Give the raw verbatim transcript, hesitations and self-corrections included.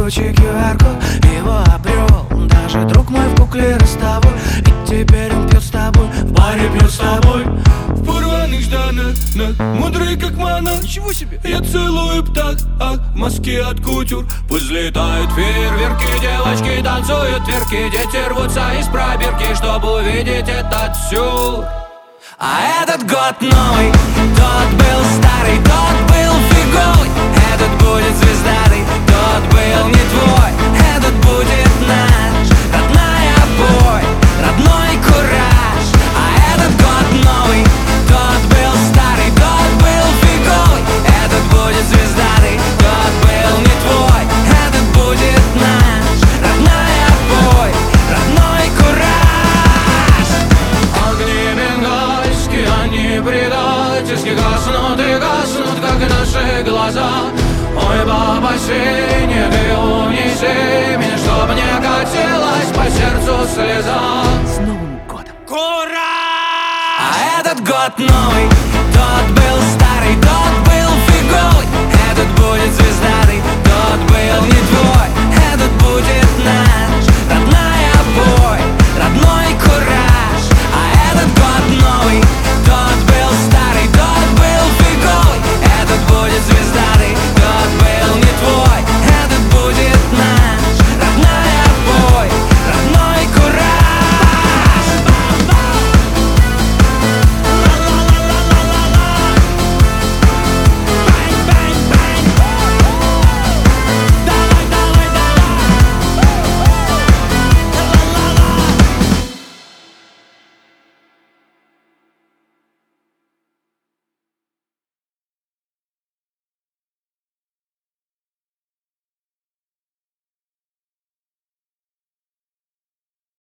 круче ку ар-код. Его обрел даже друг мой в кукле ростовой. И теперь он пьет с тобой, в баре пьет с тобой. В порванных штанах, мудрый как монах. Ничего себе! Я целую птах, ах, маски от кутюр. Пусть взлетают фейерверки, девочки танцуют тверки. Дети рвутся из пробирки, чтобы увидеть этот сюр. А этот год новый, тот был старый, тот был фиговый. Этот будет звездатый, тот был не твой. Этот будет наш, родная бой, родной кураж. А этот год новый, тот был старый, тот был фиговый. Этот будет звездатый, тот был не твой. Этот будет наш, родная бой, родной кураж. Огни бенгальские, они предательски гаснут и гаснут, как наши глаза. Ой, баба синяя, ты унеси меня, чтоб не катилась по сердцу слеза. С Новым годом! Кураж! А этот год новый, тот был старый.